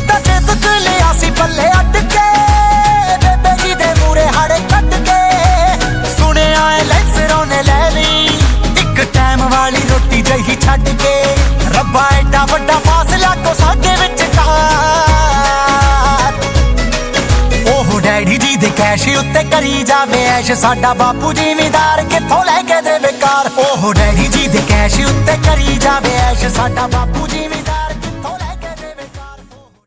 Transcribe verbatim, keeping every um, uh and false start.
ਤਾਂ ਚੇਤਕ ਲਿਆ ਸੀ ਪੱਲੇ ਅੱਡ ਕੇ, ਬੇਬੇ ਜੀ ਦੇ ਮੂਰੇ ਹਾੜੇ ਕੱਢ ਕੇ। ਸੁਣਿਆ ਏ ਲੈਂਸਰੋਂ ਨੇ ਲੈ ਲਈ ਇੱਕ ਟਾਈਮ ਵਾਲੀ ਰੋਟੀ ਜਹੀ ਛੱਡ ਕੇ। ਰੱਬਾ ਐਡਾ ਵੱਡਾ ਫਾਸਲਾ ਕੋ ਸਾਡੇ ਵਿਚਕਾਰ, ਉਹ ਡੈਡੀ ਜੀ ਦੇ ਕੈਸ਼ ਉੱਤੇ ਕਰੀ ਜਾਵੇ ਐਸ਼, ਸਾਡਾ ਬਾਪੂ ਜ਼ਿਮੀਂਦਾਰ ਕਿੱਥੋਂ ਲੈ ਕੇ ਦੇਵੇ ਕਾਰ। ਉਹ ਡੈਡੀ ਜੀ ਦੇ ਕੈਸ਼ ਉੱਤੇ ਕਰੀ ਜਾਵੇ ਐਸ਼, ਸਾਡਾ ਬਾਪੂ ਜ਼ਿਮੀਂਦਾਰ